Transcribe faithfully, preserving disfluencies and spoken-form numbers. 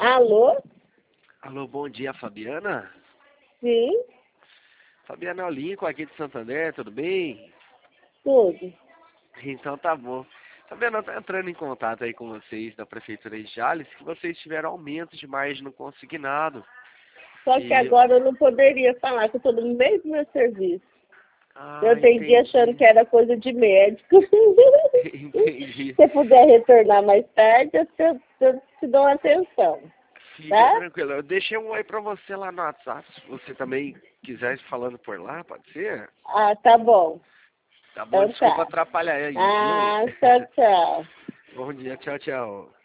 Alô? Alô, bom dia, Fabiana? Sim, Fabiana é o Lincoln aqui de Santander, tudo bem? tudo. Então tá bom. Fabiana, eu tô entrando em contato aí com vocês da Prefeitura de Jales, que vocês tiveram aumento de margem no consignado. Só que E... agora eu não poderia falar que eu estou no meio do meu serviço. Eu Ah, atendi achando entendi. que era coisa de médico. Entendi. Se você puder retornar mais tarde, eu te, eu te dou uma atenção, Fica tá? tranquilo. Eu deixei um oi pra você lá no WhatsApp, se você também quiser ir falando por lá, pode ser? Ah, tá bom. Tá bom, Então desculpa tá. atrapalhar aí, viu? Ah, tchau, tchau. Bom dia, tchau, tchau.